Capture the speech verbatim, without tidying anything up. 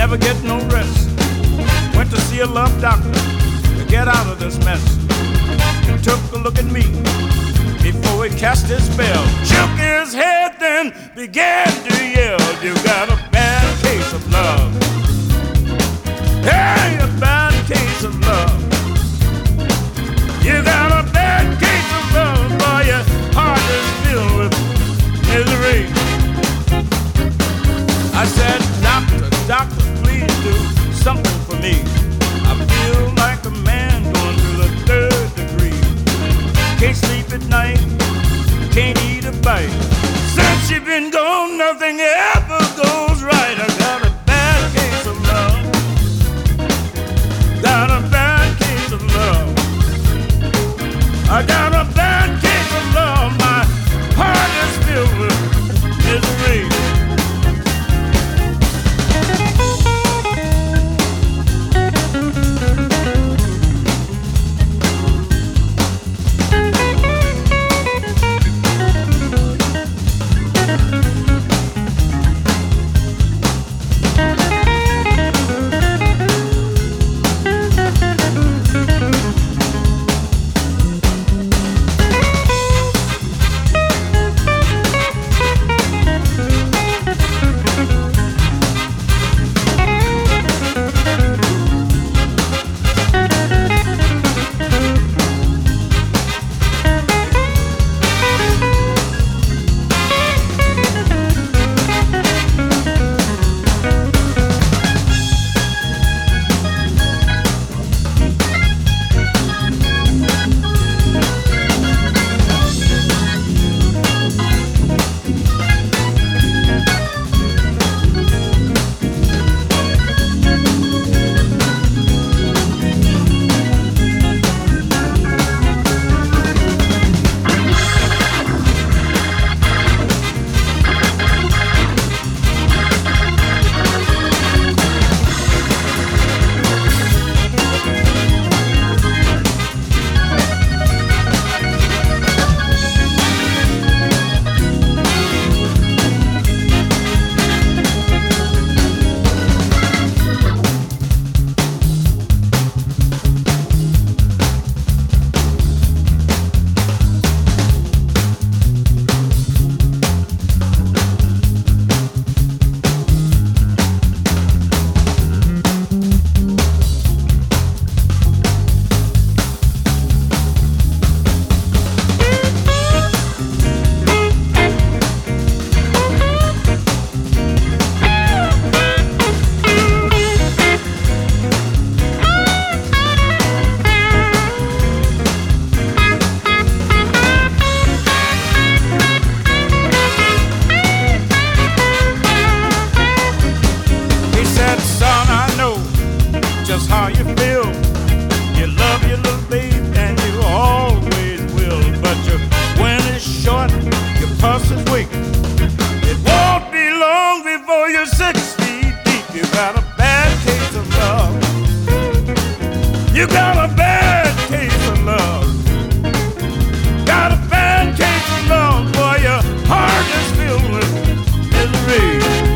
never get no rest. Went to see a love doctor to get out of this mess. He took a look at me before he cast his spell. Shook his head, then began to yell, "You got a bad case of love. Hey, a bad case of love. You got a bad case of love, boy, your heart is filled with misery." I said, "Doctor, doctor, please do something for me. I feel like a man going through the third degree. Can't sleep at night, can't eat a bite. Since you've been gone, nothing ever goes right. I got a bad case of love. Got a bad case of love. I got a bad case of love. My heart is filled with misery." Just how you feel. You love your little babe and you always will. But your wind is short, your pulse is weak. It won't be long before you're six feet deep. You got a bad case of love. You got a bad case of love. Got a bad case of love, boy, your heart is filled with misery.